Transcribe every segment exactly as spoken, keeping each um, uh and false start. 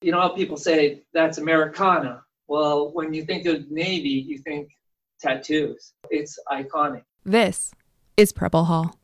You know how people say that's Americana. Well, when you think of Navy, you think tattoos. It's iconic. This is Preble Hall.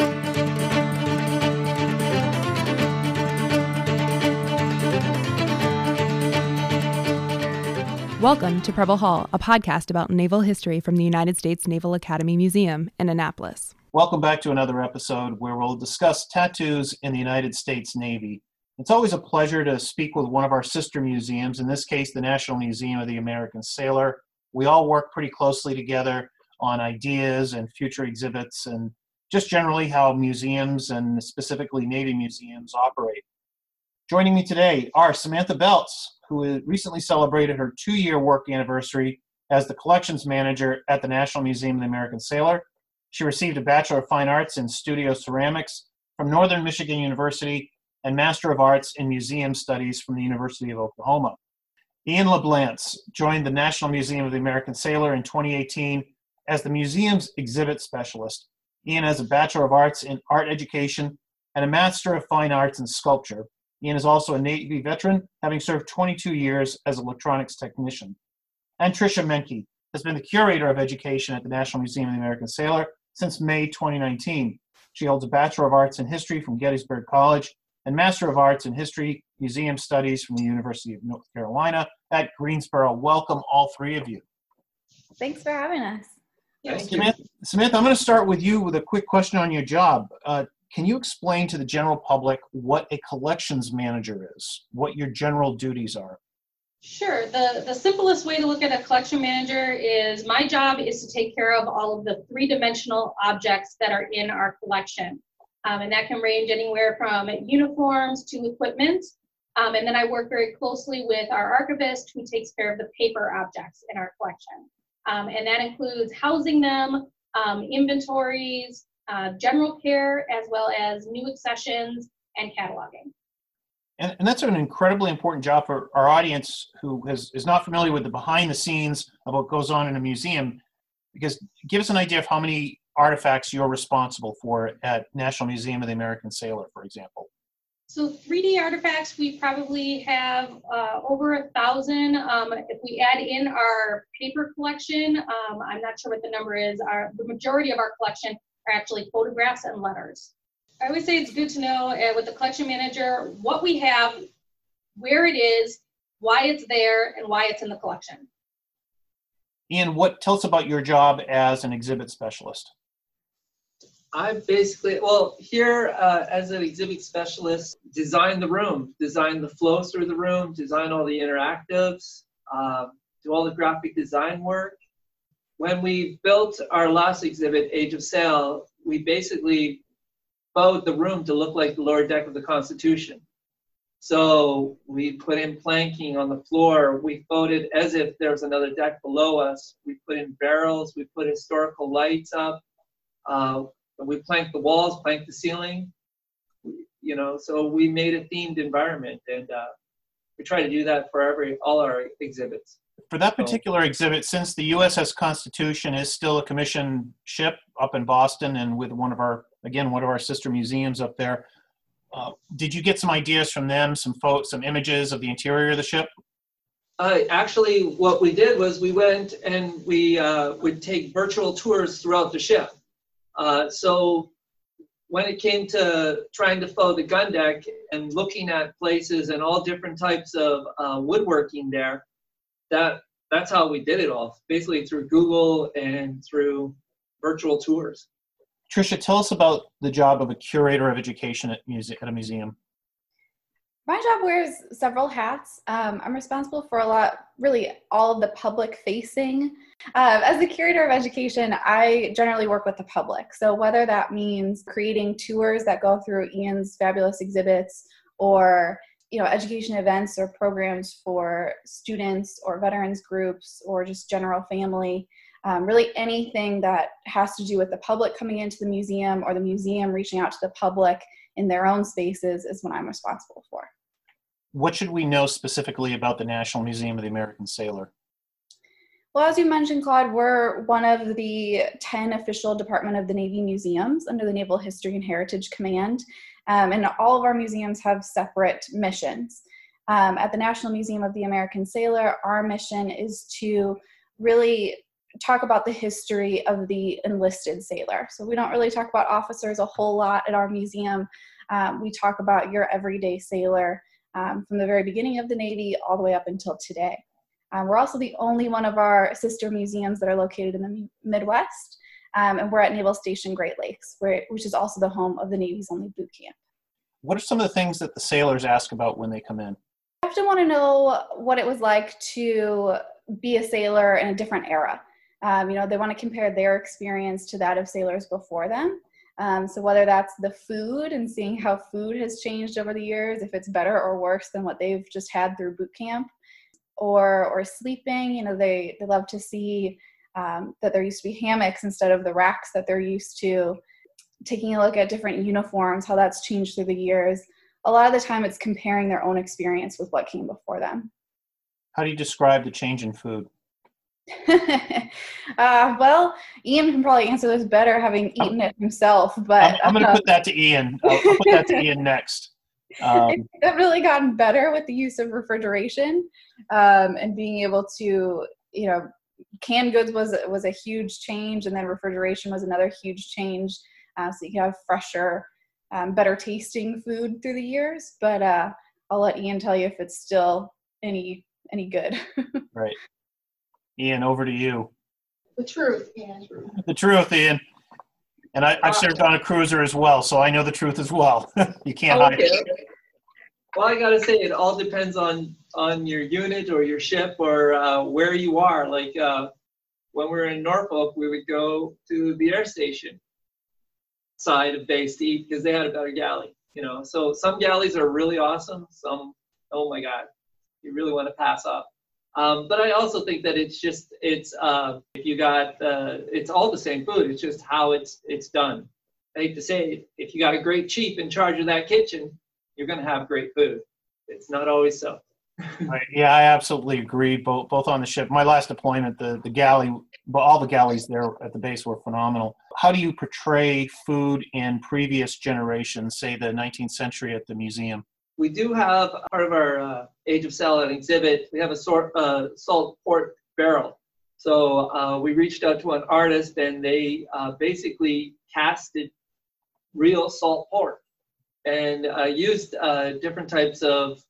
Welcome to Preble Hall, a podcast about naval history from the United States Naval Academy Museum in Annapolis. Welcome back to another episode where we'll discuss tattoos in the United States Navy. It's always a pleasure to speak with one of our sister museums, in this case, the National Museum of the American Sailor. We all work pretty closely together on ideas and future exhibits and just generally how museums and specifically Navy museums operate. Joining me today are Samantha Beltz, who recently celebrated her two-year work anniversary as the collections manager at the National Museum of the American Sailor. She received a Bachelor of Fine Arts in Studio Ceramics from Northern Michigan University and Master of Arts in Museum Studies from the University of Oklahoma. Ian LeBlance joined the National Museum of the American Sailor in twenty eighteen as the museum's exhibit specialist. Ian has a Bachelor of Arts in Art Education and a Master of Fine Arts in Sculpture. Ian is also a Navy veteran, having served twenty-two years as an electronics technician. And Tricia Menke has been the Curator of Education at the National Museum of the American Sailor since May twenty nineteen. She holds a Bachelor of Arts in History from Gettysburg College and Master of Arts in History, Museum Studies from the University of North Carolina at Greensboro. Welcome, all three of you. Thanks for having us. Thank Samantha, Samantha, I'm going to start with you with a quick question on your job. Uh, can you explain to the general public what a collections manager is, what your general duties are? Sure. The, the simplest way to look at a collection manager is my job is to take care of all of the three-dimensional objects that are in our collection. Um, and that can range anywhere from uniforms to equipment. Um, and then I work very closely with our archivist who takes care of the paper objects in our collection. Um, and that includes housing them, um, inventories, uh, general care, as well as new accessions and cataloging. And, and that's an incredibly important job for our audience who has, is not familiar with the behind the scenes of what goes on in a museum, because give us an idea of how many artifacts you're responsible for at National Museum of the American Sailor, for example. So three D artifacts, we probably have uh, over a thousand. Um, if we add in our paper collection, um, I'm not sure what the number is. Our, the majority of our collection are actually photographs and letters. I always say it's good to know uh, with the collection manager what we have, where it is, why it's there, and why it's in the collection. Ian, what tell us about your job as an exhibit specialist? I basically, well, here uh, as an exhibit specialist, design the room, design the flow through the room, design all the interactives, uh, do all the graphic design work. When we built our last exhibit, Age of Sail, we basically bowed the room to look like the lower deck of the Constitution. So we put in planking on the floor. We bowed it as if there was another deck below us. We put in barrels. We put historical lights up. Uh, we planked the walls, planked the ceiling. You know, so we made a themed environment, and uh, we try to do that for every all our exhibits. For that particular exhibit, since the U S S Constitution is still a commissioned ship up in Boston and with one of our, again, one of our sister museums up there, uh, did you get some ideas from them, some photos, some images of the interior of the ship? Uh, actually, what we did was we went and we uh, would take virtual tours throughout the ship. Uh, so when it came to trying to follow the gun deck and looking at places and all different types of uh, woodworking there, that that's how we did it all, basically through Google and through virtual tours. Tricia, tell us about the job of a curator of education at, muse- at a museum. My job wears several hats. Um, I'm responsible for a lot, really all of the public facing. Uh, as the curator of education, I generally work with the public. So whether that means creating tours that go through Ian's fabulous exhibits, or you know, education events or programs for students or veterans groups or just general family, um, really anything that has to do with the public coming into the museum or the museum reaching out to the public in their own spaces is what I'm responsible for. What should we know specifically about the National Museum of the American Sailor? Well, as you mentioned, Claude, we're one of the ten official Department of the Navy museums under the Naval History and Heritage Command, um, and all of our museums have separate missions. Um, at the National Museum of the American Sailor, our mission is to really talk about the history of the enlisted sailor. So we don't really talk about officers a whole lot at our museum. Um, we talk about your everyday sailor um, from the very beginning of the Navy all the way up until today. Um, we're also the only one of our sister museums that are located in the Midwest, um, and we're at Naval Station Great Lakes, where, which is also the home of the Navy's only boot camp. What are some of the things that the sailors ask about when they come in? I often want to know what it was like to be a sailor in a different era. Um, you know, they want to compare their experience to that of sailors before them. Um, so whether that's the food and seeing how food has changed over the years, if it's better or worse than what they've just had through boot camp, or or sleeping, you know, they, they love to see um, that there used to be hammocks instead of the racks that they're used to. Taking a look at different uniforms, how that's changed through the years. A lot of the time it's comparing their own experience with what came before them. How do you describe the change in food? uh, well, Ian can probably answer this better, having eaten it himself. But I'm, I'm going to uh, put that to Ian. I'll, I'll put that to Ian next. Um, it's definitely gotten better with the use of refrigeration um, and being able to, you know, canned goods was was a huge change, and then refrigeration was another huge change. Uh, so you can have fresher, um, better tasting food through the years. But uh, I'll let Ian tell you if it's still any any good. Right. Ian, over to you. The truth, Ian. The truth, Ian. And I, I've served on a cruiser as well, so I know the truth as well. You can't Oh, hide okay. it. Well, I gotta say, it all depends on on your unit or your ship or uh, where you are. Like uh, when we were in Norfolk, we would go to the air station side of base to eat because they had a better galley. You know, so some galleys are really awesome. Some, oh my God, you really want to pass up. Um, but I also think that it's just it's uh, if you got uh, it's all the same food. It's just how it's it's done. I hate to say it, if you got a great chief in charge of that kitchen, you're going to have great food. It's not always so. Right. Yeah, I absolutely agree. Both both on the ship. My last deployment, the the galley, but all the galleys there at the base were phenomenal. How do you portray food in previous generations, say the nineteenth century at the museum? We do have part of our uh, Age of Sail exhibit. We have a sort, uh, salt pork barrel. So uh, we reached out to an artist, and they uh, basically casted real salt pork and uh, used uh, different types of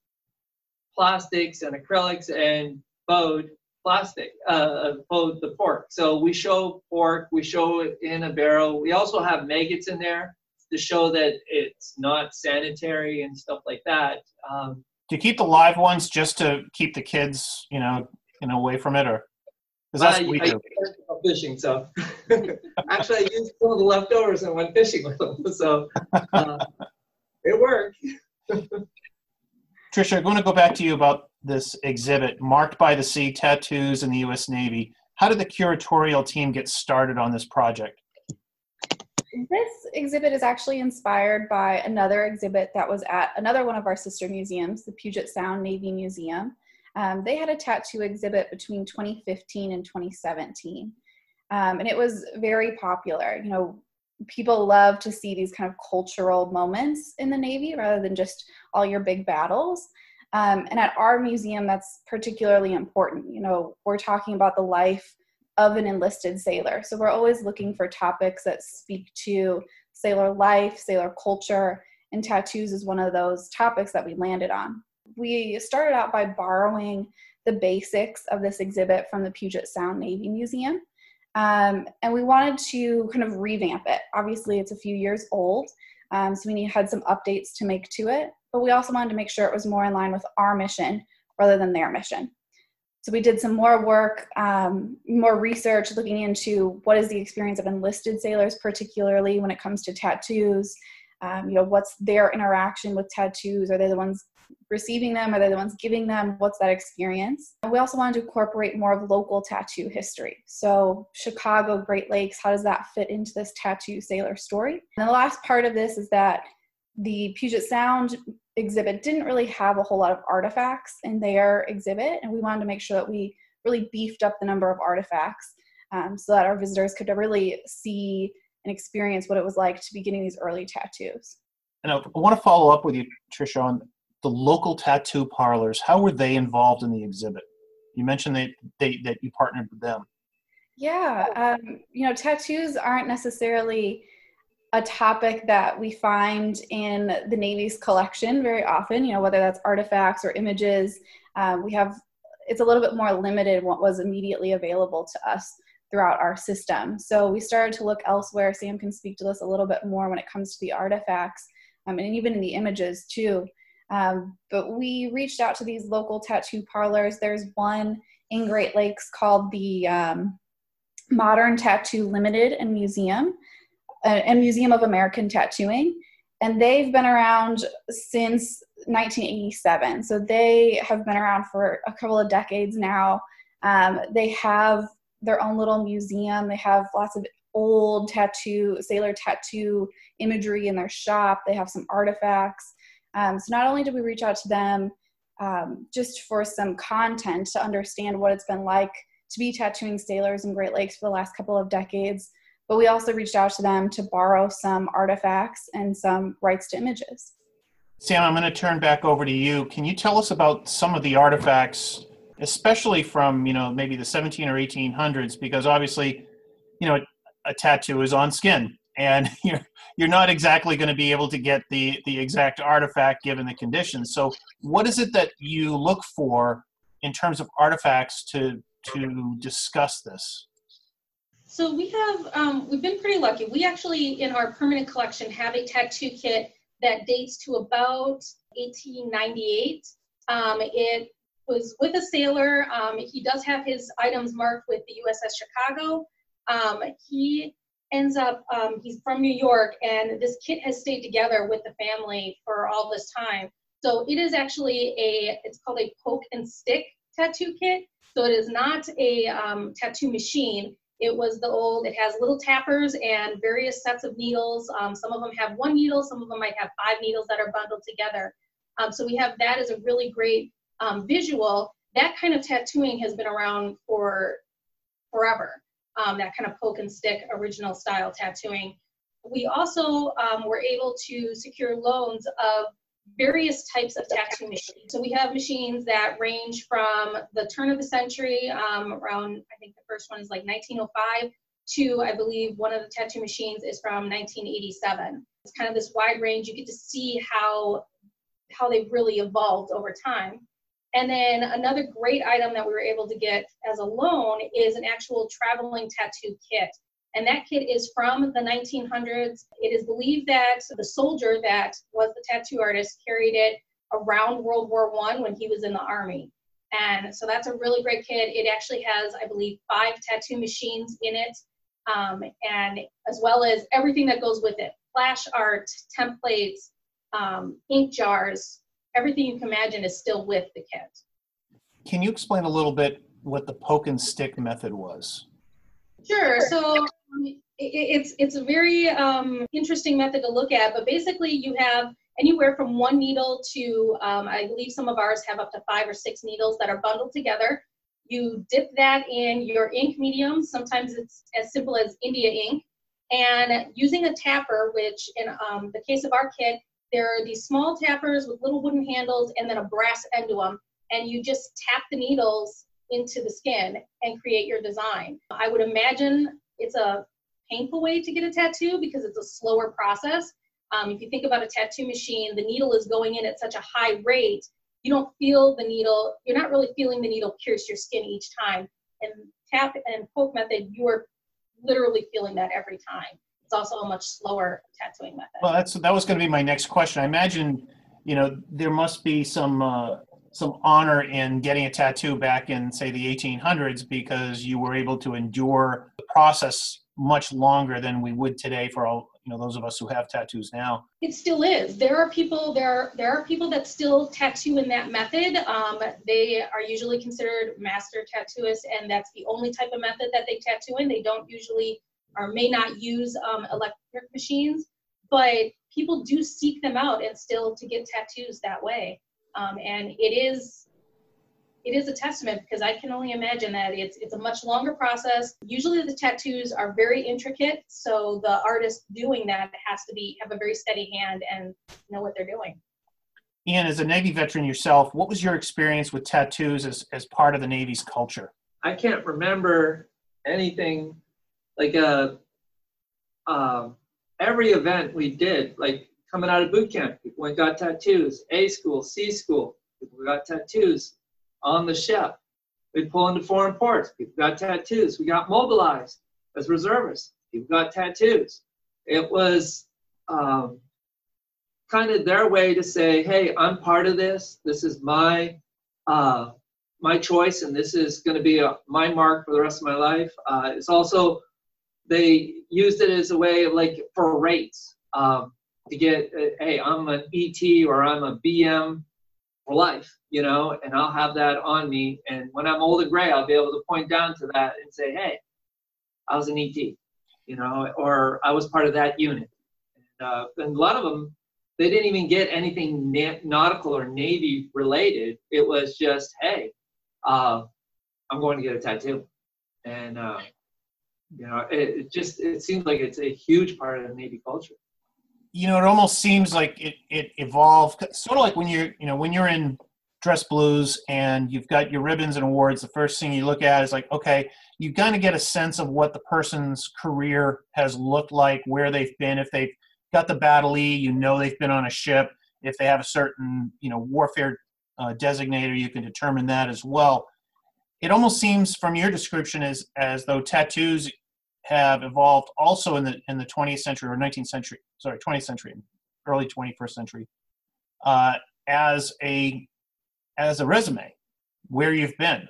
plastics and acrylics and bowed plastic, uh, bowed the pork. So we show pork, we show it in a barrel. We also have maggots in there to show that it's not sanitary and stuff like that. Um, Do you keep the live ones just to keep the kids, you know, you know, away from it, or because that's I, what we I do? I fishing, so actually I used some of the leftovers and went fishing with them. So uh, it worked. Tricia, I'm going to go back to you about this exhibit, Marked by the Sea, Tattoos in the U S Navy. How did the curatorial team get started on this project? This exhibit is actually inspired by another exhibit that was at another one of our sister museums, the Puget Sound Navy Museum. Um, they had a tattoo exhibit between twenty fifteen and twenty seventeen. Um, and it was very popular. You know, people love to see these kind of cultural moments in the Navy rather than just all your big battles. Um, and at our museum, that's particularly important. You know, we're talking about the life of an enlisted sailor. So we're always looking for topics that speak to sailor life, sailor culture, and tattoos is one of those topics that we landed on. We started out by borrowing the basics of this exhibit from the Puget Sound Navy Museum. Um, and we wanted to kind of revamp it. Obviously, it's a few years old, um, so we need, had some updates to make to it. But we also wanted to make sure it was more in line with our mission rather than their mission. So we did some more work, um, more research, looking into what is the experience of enlisted sailors, particularly when it comes to tattoos. Um, you know, what's their interaction with tattoos? Are they the ones receiving them? Are they the ones giving them? What's that experience? And we also wanted to incorporate more of local tattoo history. So Chicago, Great Lakes, how does that fit into this tattoo sailor story? And the last part of this is that the Puget Sound exhibit didn't really have a whole lot of artifacts in their exhibit, and we wanted to make sure that we really beefed up the number of artifacts um, so that our visitors could really see and experience what it was like to be getting these early tattoos. And I want to follow up with you, Tricia, on the local tattoo parlors, how were they involved in the exhibit? You mentioned that they, that you partnered with them. Yeah, um, you know, tattoos aren't necessarily a topic that we find in the Navy's collection very often, you know, whether that's artifacts or images. Um, we have, it's a little bit more limited what was immediately available to us throughout our system. So we started to look elsewhere. Sam can speak to this a little bit more when it comes to the artifacts, um, and even in the images too. Um, but we reached out to these local tattoo parlors. There's one in Great Lakes called the um, Modern Tattoo Limited and Museum, uh, and Museum of American Tattooing. And they've been around since nineteen eighty-seven. So they have been around for a couple of decades now. Um, they have their own little museum. They have lots of old tattoo, sailor tattoo imagery in their shop. They have some artifacts. Um, so not only did we reach out to them um, just for some content to understand what it's been like to be tattooing sailors in Great Lakes for the last couple of decades, but we also reached out to them to borrow some artifacts and some rights to images. Sam, I'm going to turn back over to you. Can you tell us about some of the artifacts, especially from, you know, maybe the seventeen or eighteen hundreds, because obviously, you know, a tattoo is on skin, and you're you're not exactly going to be able to get the the exact artifact given the conditions. So what is it that you look for in terms of artifacts to to discuss this? So we have, um, we've been pretty lucky. We actually, in our permanent collection, have a tattoo kit that dates to about eighteen ninety-eight. Um, it was with a sailor. Um, he does have his items marked with the U S S Chicago. Um, he ends up, um, he's from New York, and this kit has stayed together with the family for all this time. So it is actually a, it's called a poke and stick tattoo kit. So it is not a um, tattoo machine. It was the old, it has little tappers and various sets of needles. Um, some of them have one needle, some of them might have five needles that are bundled together. Um, so we have that as a really great um, visual. That kind of tattooing has been around for forever, um, that kind of poke and stick original style tattooing. We also um, were able to secure loans of various types of tattoo machines. So we have machines that range from the turn of the century, um, around, I think the first one is like nineteen oh five, to, I believe, one of the tattoo machines is from nineteen eighty-seven. It's kind of this wide range. You get to see how, how they've really evolved over time. And then another great item that we were able to get as a loan is an actual traveling tattoo kit. And that kit is from the nineteen hundreds. It is believed that the soldier that was the tattoo artist carried it around World War One when he was in the Army. And so that's a really great kit. It actually has, I believe, five tattoo machines in it, um, and as well as everything that goes with it. Flash art, templates, um, ink jars, everything you can imagine is still with the kit. Can you explain a little bit what the poke and stick method was? Sure. So um, it, it's it's a very um, interesting method to look at, but basically you have anywhere from one needle to, um, I believe some of ours have up to five or six needles that are bundled together. You dip that in your ink medium. Sometimes it's as simple as India ink. And using a tapper, which in um, the case of our kit, there are these small tappers with little wooden handles and then a brass end to them. And you just tap the needles into the skin and create your design. I would imagine it's a painful way to get a tattoo because it's a slower process. Um, if you think about a tattoo machine, the needle is going in at such a high rate, you don't feel the needle, you're not really feeling the needle pierce your skin each time. And tap and poke method, you are literally feeling that every time. It's also a much slower tattooing method. Well, that's that was going to be my next question. I imagine, you know, there must be some uh, some honor in getting a tattoo back in, say, the eighteen hundreds because you were able to endure the process much longer than we would today for all, you know, those of us who have tattoos now. It still is. There are people, there are, there are people that still tattoo in that method. Um, they are usually considered master tattooists, and that's the only type of method that they tattoo in. They don't usually or may not use um, electric machines, but people do seek them out and still to get tattoos that way. Um, and it is it is a testament because I can only imagine that it's it's a much longer process. Usually the tattoos are very intricate, so the artist doing that has to be have a very steady hand and know what they're doing. Ian, as a Navy veteran yourself, what was your experience with tattoos as, as part of the Navy's culture? I can't remember anything like a, um, every event we did, like coming out of boot camp, people went and got tattoos, A school, C school, people got tattoos on the ship. We'd pull into foreign ports, people got tattoos. We got mobilized as reservists, people got tattoos. It was um, kind of their way to say, hey, I'm part of this. This is my uh, my choice, and this is going to be a, my mark for the rest of my life. Uh, it's also, they used it as a way of like for rates um, to get, uh, hey, I'm an E T or I'm a B M for life, you know, and I'll have that on me. And when I'm old and gray, I'll be able to point down to that and say, hey, I was an E T, you know, or I was part of that unit. And, uh, and a lot of them, they didn't even get anything na- nautical or Navy related. It was just, hey, uh, I'm going to get a tattoo. And, uh, you know, it, it just, it seems like it's a huge part of the Navy culture. You know, it almost seems like it, it evolved, sort of like when you're, you know, when you're in dress blues and you've got your ribbons and awards, the first thing you look at is like, okay, you kind of get a sense of what the person's career has looked like, where they've been. If they've got the Battle E, you know they've been on a ship. If they have a certain, you know, warfare uh, designator, you can determine that as well. It almost seems from your description as as though tattoos have evolved also in the in the twentieth century or nineteenth century, sorry, twentieth century, early twenty-first century, uh, as a as a resume, where you've been.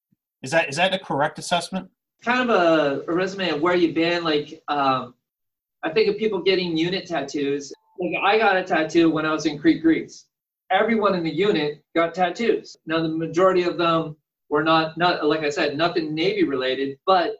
Is that is that a correct assessment? Kind of a, a resume of where you've been. Like, um, I think of people getting unit tattoos. Like, I got a tattoo when I was in Crete, Greece. Everyone in the unit got tattoos. Now, the majority of them were not, not like I said, nothing Navy related, but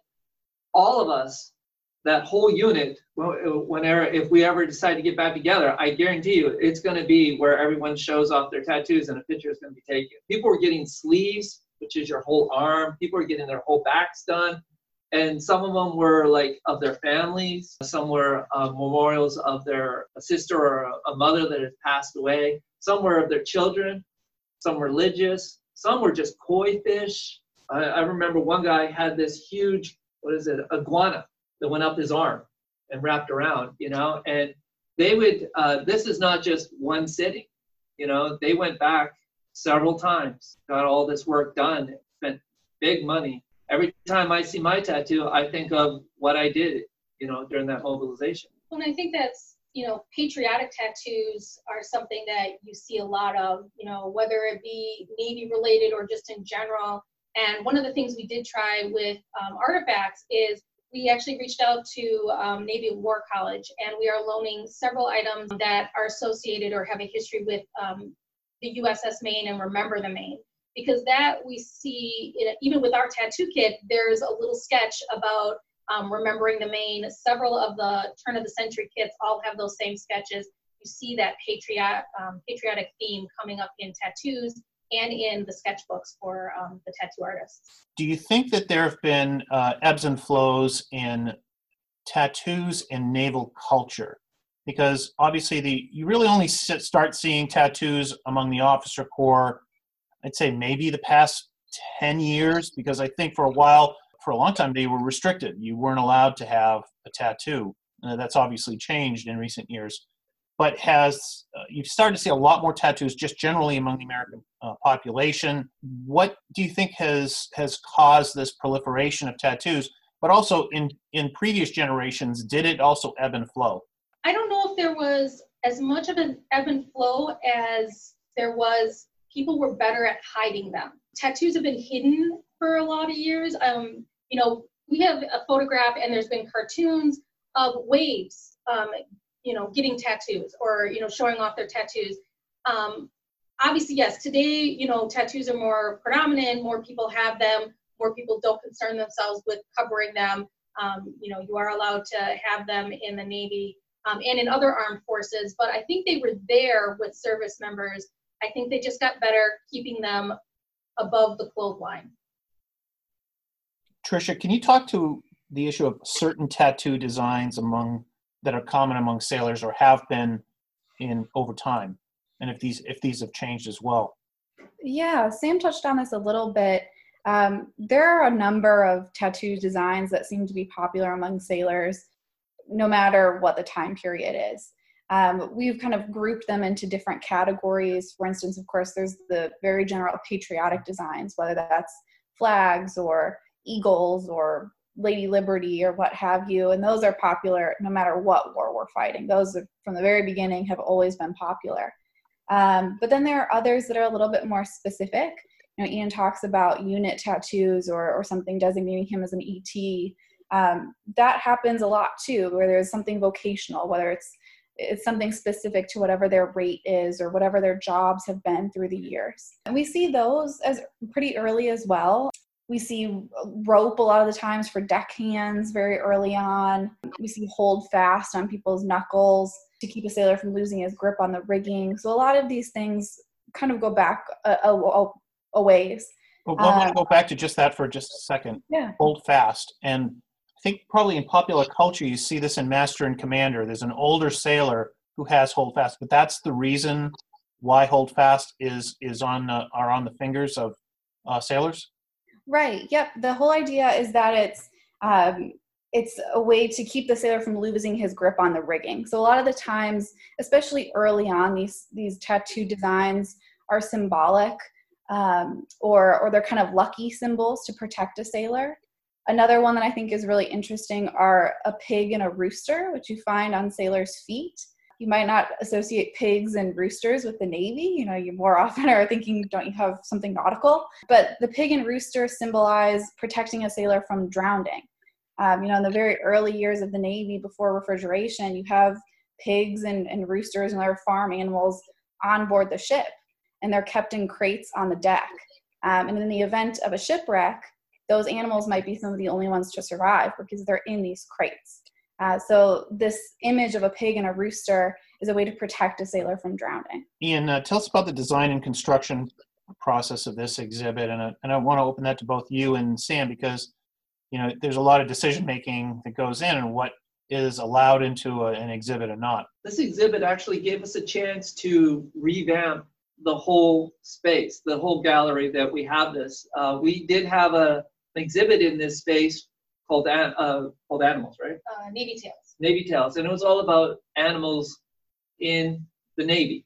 all of us, that whole unit, whenever, if we ever decide to get back together, I guarantee you it's going to be where everyone shows off their tattoos and a picture is going to be taken. People were getting sleeves, which is your whole arm. People were getting their whole backs done. And some of them were like of their families. Some were uh, memorials of their a sister or a, a mother that had passed away. Some were of their children. Some were religious. Some were just koi fish. I, I remember one guy had this huge, what is it, iguana that went up his arm and wrapped around, you know. And they would, uh, this is not just one sitting, you know. They went back several times, got all this work done, spent big money. Every time I see my tattoo, I think of what I did, you know, during that mobilization. Well, and I think that's, you know, patriotic tattoos are something that you see a lot of, you know, whether it be Navy related or just in general. And one of the things we did try with um, artifacts is we actually reached out to um, Navy War College, and we are loaning several items that are associated or have a history with um, the U S S Maine and Remember the Maine. Because that we see, even with our tattoo kit, there's a little sketch about um, remembering the Maine. Several of the turn of the century kits all have those same sketches. You see that patriot, um, patriotic theme coming up in tattoos and in the sketchbooks for um, the tattoo artists. Do you think that there have been uh, ebbs and flows in tattoos in naval culture? Because obviously the you really only sit, start seeing tattoos among the officer corps, I'd say maybe the past ten years, because I think for a while, for a long time, they were restricted. You weren't allowed to have a tattoo. Uh, that's obviously changed in recent years. But has uh, you've started to see a lot more tattoos just generally among the American uh, population. What do you think has has caused this proliferation of tattoos? But also in, in previous generations, did it also ebb and flow? I don't know if there was as much of an ebb and flow as there was. People were better at hiding them. Tattoos have been hidden for a lot of years. Um, you know, we have a photograph and there's been cartoons of waves, um, you know, getting tattoos or, you know, showing off their tattoos. Um, obviously, yes, today, you know, tattoos are more predominant, more people have them, more people don't concern themselves with covering them. Um, you know, you are allowed to have them in the Navy um, and in other armed forces, but I think they were there with service members. I think they just got better keeping them above the clothesline. Tricia, can you talk to the issue of certain tattoo designs among that are common among sailors or have been in over time? and if these if these have changed as well. Yeah, Sam touched on this a little bit. Um, there are a number of tattoo designs that seem to be popular among sailors, no matter what the time period is. Um, we've kind of grouped them into different categories. For instance, of course, there's the very general patriotic designs, whether that's flags or eagles or Lady Liberty or what have you, and those are popular no matter what war we're fighting. Those are, from the very beginning, have always been popular. Um, but then there are others that are a little bit more specific. You know, Ian talks about unit tattoos or, or something designating him as an E T. Um, that happens a lot too, where there's something vocational, whether it's it's something specific to whatever their rate is or whatever their jobs have been through the years. And we see those as pretty early as well. We see rope a lot of the times for deckhands very early on. We see hold fast on people's knuckles to keep a sailor from losing his grip on the rigging. So a lot of these things kind of go back a, a, a ways. Well, I want to go back to just that for just a second. Yeah. Hold fast. And I think probably in popular culture, you see this in Master and Commander. There's an older sailor who has hold fast, but that's the reason why hold fast is is on uh, are on the fingers of uh, sailors. Right. Yep. The whole idea is that it's um, it's a way to keep the sailor from losing his grip on the rigging. So a lot of the times, especially early on, these these tattoo designs are symbolic, um, or or they're kind of lucky symbols to protect a sailor. Another one that I think is really interesting are a pig and a rooster, which you find on sailors' feet. You might not associate pigs and roosters with the Navy. You know, you more often are thinking, don't you have something nautical? But the pig and rooster symbolize protecting a sailor from drowning. Um, you know, in the very early years of the Navy, before refrigeration, you have pigs and, and roosters and other farm animals on board the ship, and they're kept in crates on the deck. Um, and in the event of a shipwreck, those animals might be some of the only ones to survive because they're in these crates. Uh, so this image of a pig and a rooster is a way to protect a sailor from drowning. Ian, uh, tell us about the design and construction process of this exhibit, and, uh, and I want to open that to both you and Sam because, you know, there's a lot of decision making that goes in and what is allowed into a, an exhibit or not. This exhibit actually gave us a chance to revamp the whole space, the whole gallery that we have this. Uh, we did have a, an exhibit in this space called uh, called Animals, right? Uh, Navy Tales. Navy Tales, and it was all about animals in the Navy.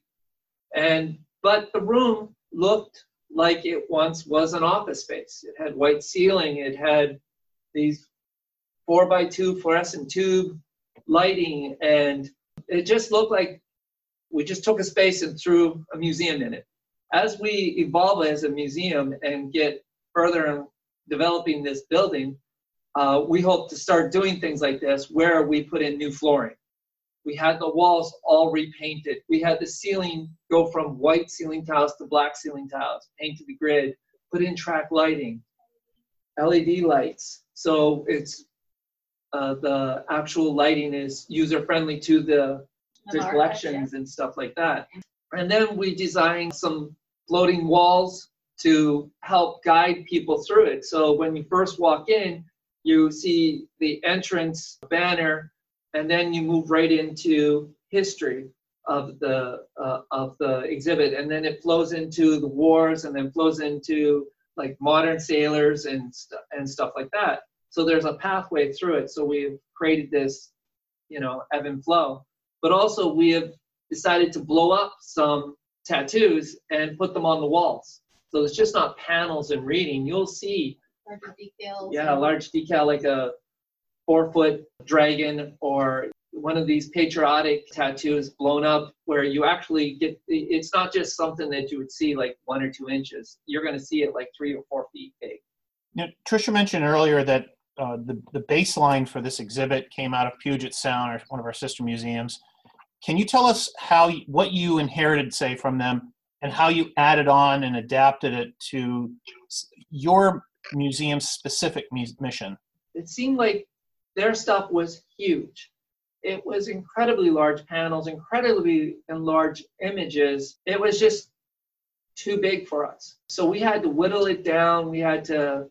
And but the room looked like it once was an office space. It had white ceiling. It had these four by two fluorescent tube lighting, and it just looked like we just took a space and threw a museum in it. As we evolve as a museum and get further in developing this building, uh, we hope to start doing things like this where we put in new flooring. We had the walls all repainted. We had the ceiling go from white ceiling tiles to black ceiling tiles, painted the grid, put in track lighting, L E D lights. So it's uh, the actual lighting is user-friendly to the to collections and stuff like that. And then we designed some floating walls to help guide people through it. So when you first walk in, you see the entrance banner, and then you move right into history of the uh, of the exhibit, and then it flows into the wars, and then flows into like modern sailors and st- and stuff like that. So there's a pathway through it. So we've created this, you know, ebb and flow. But also we have decided to blow up some tattoos and put them on the walls. So it's just not panels and reading. You'll see Larger decals. Yeah, a large decal like a four-foot dragon or one of these patriotic tattoos blown up where you actually get, it's not just something that you would see like one or two inches. You're going to see it like three or four feet big. Now, Tricia mentioned earlier that uh, the, the baseline for this exhibit came out of Puget Sound, or one of our sister museums. Can you tell us how what you inherited, say, from them, and how you added on and adapted it to your museum's specific mission? It seemed like their stuff was huge. It was incredibly large panels, incredibly large images. It was just too big for us. So we had to whittle it down. We had to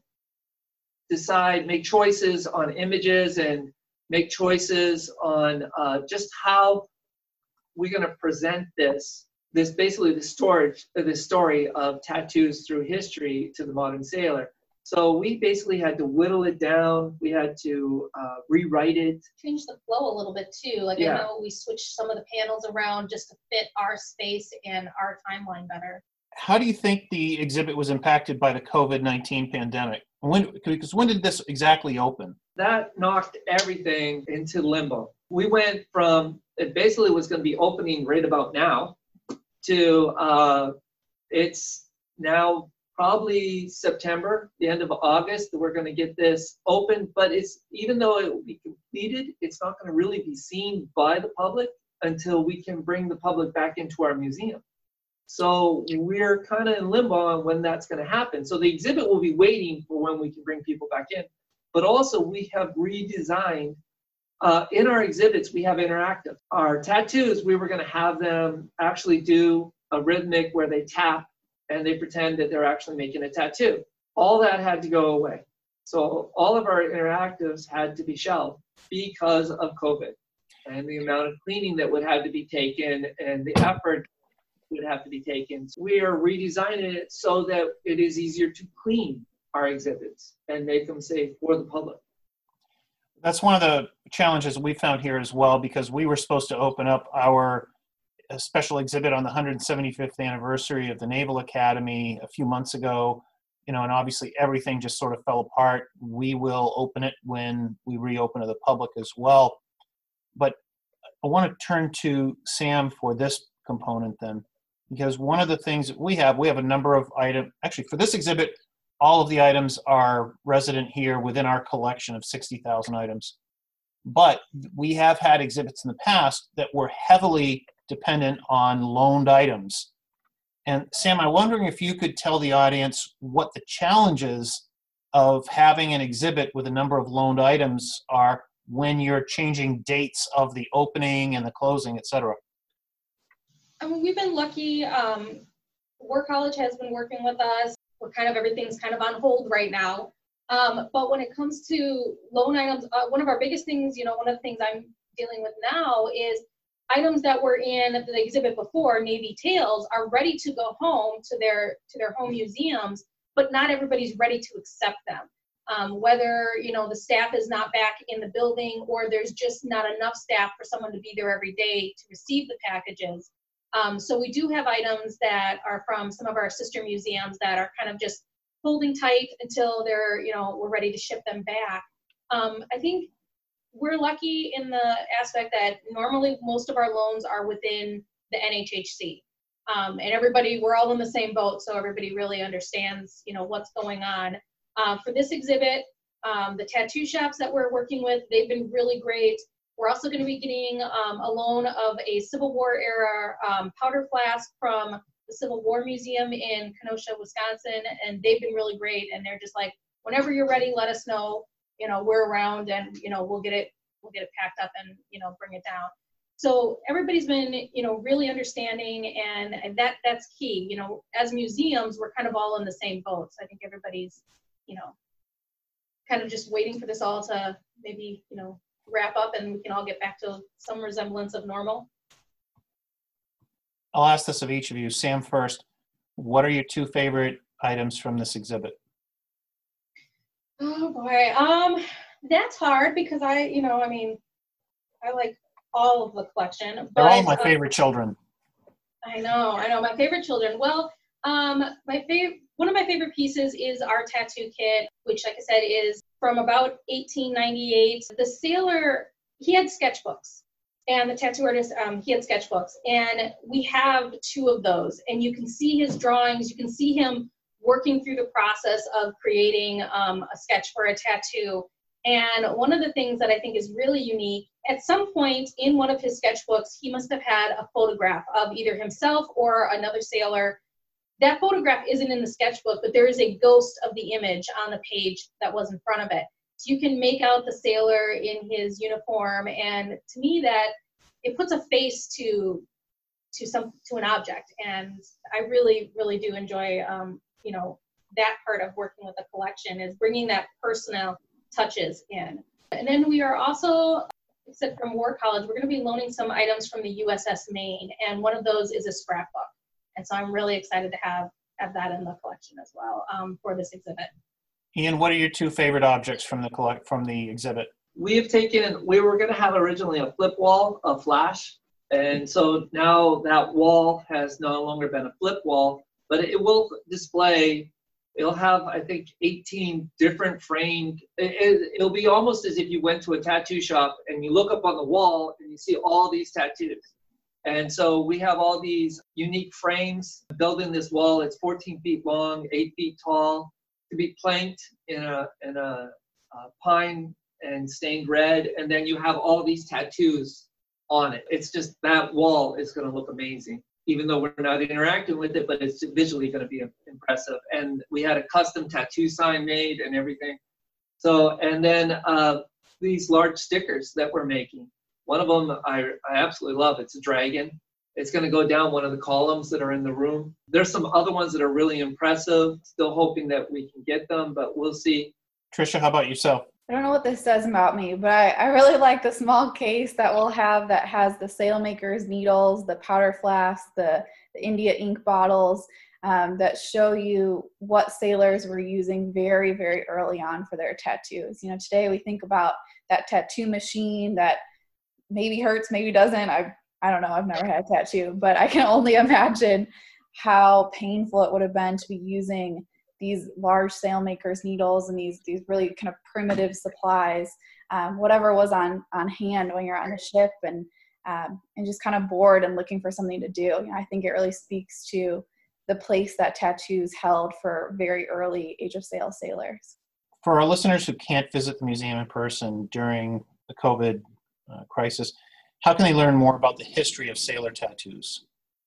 decide, make choices on images and make choices on uh, just how we're going to present this this basically the storage, the story of tattoos through history to the modern sailor. So we basically had to whittle it down. We had to uh, rewrite it. Change the flow a little bit too. Like Yeah. I know we switched some of the panels around just to fit our space and our timeline better. How do you think the exhibit was impacted by the COVID nineteen pandemic? When, because when did this exactly open? That knocked everything into limbo. We went from, it basically was going to be opening right about now to uh, it's now probably September, the end of August, that we're going to get this open. But it's, even though it will be completed, it's not going to really be seen by the public until we can bring the public back into our museum. So we're kind of in limbo on when that's going to happen. So the exhibit will be waiting for when we can bring people back in. But also we have redesigned, uh, in our exhibits, we have interactive. Our tattoos, we were going to have them actually do a rhythmic where they tap and they pretend that they're actually making a tattoo. All that had to go away. So all of our interactives had to be shelved because of COVID and the amount of cleaning that would have to be taken and the effort would have to be taken. So we are redesigning it so that it is easier to clean our exhibits and make them safe for the public. That's one of the challenges we found here as well, because we were supposed to open up our uh, special exhibit on the one hundred seventy-fifth anniversary of the Naval Academy a few months ago, you know, and obviously everything just sort of fell apart. We will open it when we reopen to the public as well. But I want to turn to Sam for this component then, because one of the things that we have, we have a number of items, actually for this exhibit, all of the items are resident here within our collection of sixty thousand items. But we have had exhibits in the past that were heavily dependent on loaned items. And Sam, I'm wondering if you could tell the audience what the challenges of having an exhibit with a number of loaned items are when you're changing dates of the opening and the closing, et cetera. I mean, we've been lucky. Um, War College has been working with us. We're kind of, everything's kind of on hold right now. Um, but when it comes to loan items, uh, one of our biggest things, you know, one of the things I'm dealing with now is items that were in the exhibit before, Navy Tales, are ready to go home to their to their home museums, but not everybody's ready to accept them. Um, whether, you know, the staff is not back in the building or there's just not enough staff for someone to be there every day to receive the packages. Um, so we do have items that are from some of our sister museums that are kind of just holding tight until they're, you know, we're ready to ship them back. Um, I think we're lucky in the aspect that normally most of our loans are within the N H H C. Um, and everybody, we're all in the same boat, so everybody really understands, you know, what's going on. Uh, for this exhibit, um, the tattoo shops that we're working with, they've been really great. We're also going to be getting um, a loan of a Civil War era um, powder flask from the Civil War Museum in Kenosha, Wisconsin, and they've been really great. And they're just like, whenever you're ready, let us know. You know, we're around, and you know, we'll get it, we'll get it packed up and you know, bring it down. So everybody's been, you know, really understanding, and, and that that's key. You know, as museums, we're kind of all in the same boat. So I think everybody's, you know, kind of just waiting for this all to maybe, you know, wrap up and we can all get back to some resemblance of normal. I'll ask this of each of you. Sam first, what are your two favorite items from this exhibit? Oh boy, um, that's hard because I, you know, I mean, I like all of the collection. But, They're all my uh, favorite children. I know, I know, my favorite children. Well, um, my favorite, one of my favorite pieces is our tattoo kit, which, like I said, is from about eighteen ninety-eight. The sailor, he had sketchbooks, and the tattoo artist, um, he had sketchbooks, and we have two of those, and you can see his drawings, you can see him working through the process of creating um, a sketch for a tattoo. And one of the things that I think is really unique, at some point in one of his sketchbooks, he must have had a photograph of either himself or another sailor. That photograph isn't in the sketchbook, but there is a ghost of the image on the page that was in front of it. So you can make out the sailor in his uniform, and to me that it puts a face to to some to an object, and I really really do enjoy um, you know, that part of working with the collection is bringing that personal touches in. And then we are also except from War College, we're going to be loaning some items from the U S S Maine, and one of those is a scrapbook. And so I'm really excited to have, have that in the collection as well um, for this exhibit. Ian, what are your two favorite objects from the collect from the exhibit? We have taken, we were going to have originally a flip wall, a flash. And so now that wall has no longer been a flip wall, but it will display, it'll have, I think, eighteen different framed, it, it'll be almost as if you went to a tattoo shop and you look up on the wall and you see all these tattoos. And so we have all these unique frames built in this wall. It's fourteen feet long, eight feet tall, to be planked in a, in a, a pine and stained red. And then you have all these tattoos on it. It's just, that wall is going to look amazing, even though we're not interacting with it, but it's visually going to be impressive. And we had a custom tattoo sign made and everything. So, and then uh, these large stickers that we're making. One of them I, I absolutely love. It's a dragon. It's going to go down one of the columns that are in the room. There's some other ones that are really impressive. Still hoping that we can get them, but we'll see. Tricia, how about yourself? I don't know what this says about me, but I, I really like the small case that we'll have that has the Sailmaker's needles, the powder flasks, the, the India ink bottles um, that show you what sailors were using very, very early on for their tattoos. You know, today we think about that tattoo machine that maybe hurts, maybe doesn't. I I don't know. I've never had a tattoo, but I can only imagine how painful it would have been to be using these large Sailmaker's needles and these these really kind of primitive supplies, um, whatever was on on hand when you're on the ship, and um, and just kind of bored and looking for something to do. You know, I think it really speaks to the place that tattoos held for very early Age of Sail sailors. For our listeners who can't visit the museum in person during the COVID uh, crisis, how can they learn more about the history of sailor tattoos?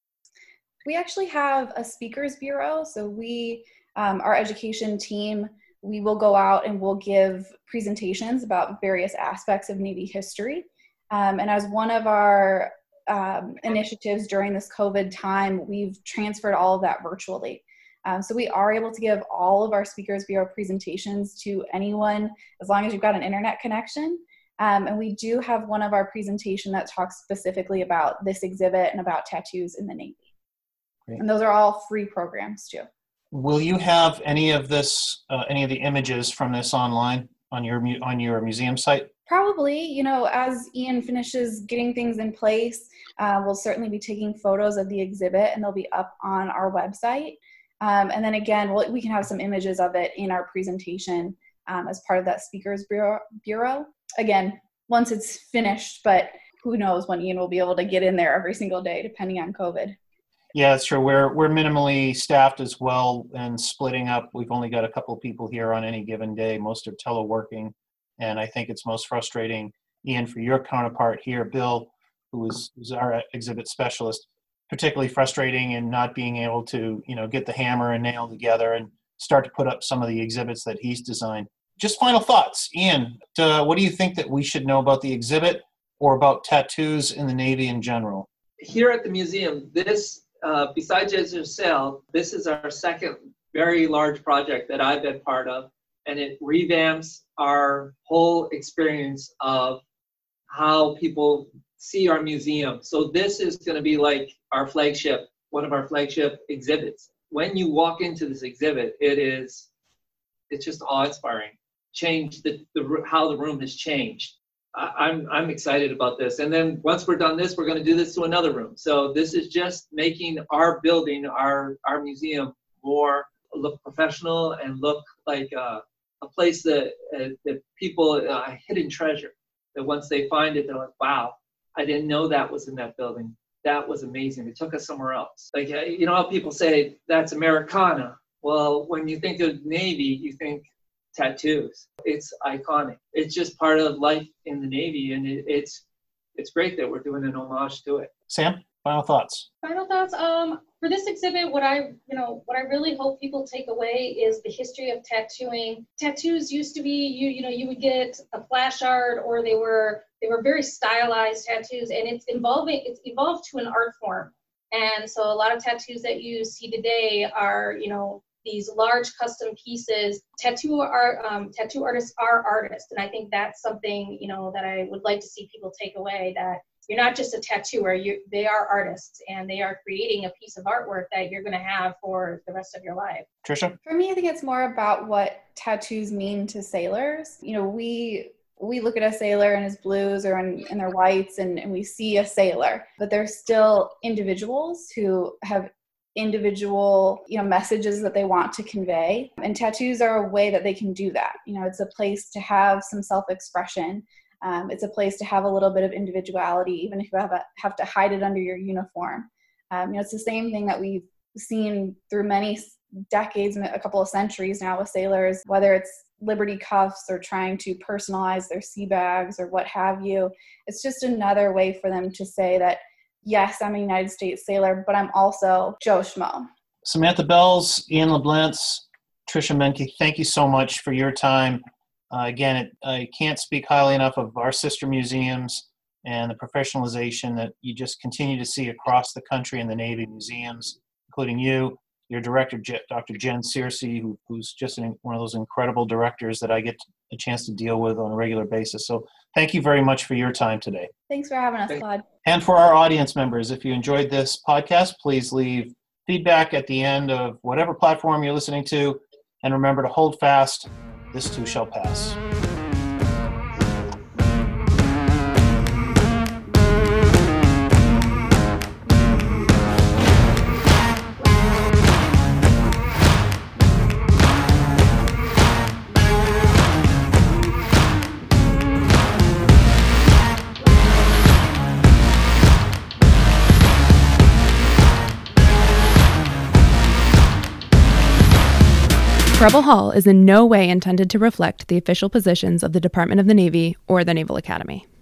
We actually have a speakers bureau. So we, um, our education team, we will go out and we'll give presentations about various aspects of Navy history. Um, and as one of our um, initiatives during this COVID time, we've transferred all of that virtually. Um, so we are able to give all of our Speakers Bureau presentations to anyone as long as you've got an internet connection. Um, and we do have one of our presentation that talks specifically about this exhibit and about tattoos in the Navy. Great. And those are all free programs too. Will you have any of this, uh, any of the images from this online on your on your museum site? Probably. You know, as Ian finishes getting things in place, uh, we'll certainly be taking photos of the exhibit, and they'll be up on our website. Um, and then again, we'll, we can have some images of it in our presentation um, as part of that Speakers Bureau, Bureau. Again, once it's finished, but who knows when Ian will be able to get in there every single day, depending on COVID. Yeah, that's true. We're, we're minimally staffed as well and splitting up. We've only got a couple of people here on any given day. Most are teleworking. And I think it's most frustrating, Ian, for your counterpart here, Bill, who is, is our exhibit specialist, particularly frustrating in not being able to, you know, get the hammer and nail together and start to put up some of the exhibits that he's designed. Just final thoughts, Ian, uh, what do you think that we should know about the exhibit or about tattoos in the Navy in general? Here at the museum, this, uh, besides Age of Sail, this is our second very large project that I've been part of, and it revamps our whole experience of how people see our museum. So this is going to be like our flagship, one of our flagship exhibits. When you walk into this exhibit, it is, it's just awe-inspiring. Change the, the how the room has changed. I, I'm I'm excited about this. And then once we're done this, we're going to do this to another room. So this is just making our building, our our museum, more look professional and look like uh, a place that uh, that people uh, a hidden treasure. That once they find it, they're like, wow, I didn't know that was in that building. That was amazing. It took us somewhere else. Like, you know how people say that's Americana? Well, when you think of Navy, you think tattoos. It's iconic. It's just part of life in the Navy, and it, it's it's great that we're doing an homage to it. Sam, final thoughts. Final thoughts. Um, for this exhibit, what I, you know, what I really hope people take away is the history of tattooing. Tattoos used to be, you, you know, you would get a flash art, or they were they were very stylized tattoos, and it's evolving. It's evolved to an art form, and so a lot of tattoos that you see today are, you know, these large custom pieces. Tattoo art, um, tattoo artists are artists, and I think that's something, you know, that I would like to see people take away, that you're not just a tattooer, you they are artists, and they are creating a piece of artwork that you're going to have for the rest of your life. Tricia? For me, I think it's more about what tattoos mean to sailors. You know, we we look at a sailor in his blues or in, in their whites, and, and we see a sailor, but they're still individuals who have individual, you know, messages that they want to convey. And tattoos are a way that they can do that. You know, it's a place to have some self-expression. Um, it's a place to have a little bit of individuality, even if you have, a, have to hide it under your uniform. Um, you know, it's the same thing that we've seen through many decades, a couple of centuries now with sailors, whether it's liberty cuffs or trying to personalize their sea bags or what have you. It's just another way for them to say that, yes, I'm a United States sailor, but I'm also Joe Schmo. Samantha Bells, Ian LeBlintz, Tricia Menke, thank you so much for your time. Uh, again, it, I can't speak highly enough of our sister museums and the professionalization that you just continue to see across the country in the Navy museums, including you, your director, Doctor Jen Searcy, who, who's just an, one of those incredible directors that I get a chance to deal with on a regular basis. So thank you very much for your time today. Thanks for having us, Claude. And for our audience members, if you enjoyed this podcast, please leave feedback at the end of whatever platform you're listening to. And remember to hold fast. This too shall pass. Preble Hall is in no way intended to reflect the official positions of the Department of the Navy or the Naval Academy.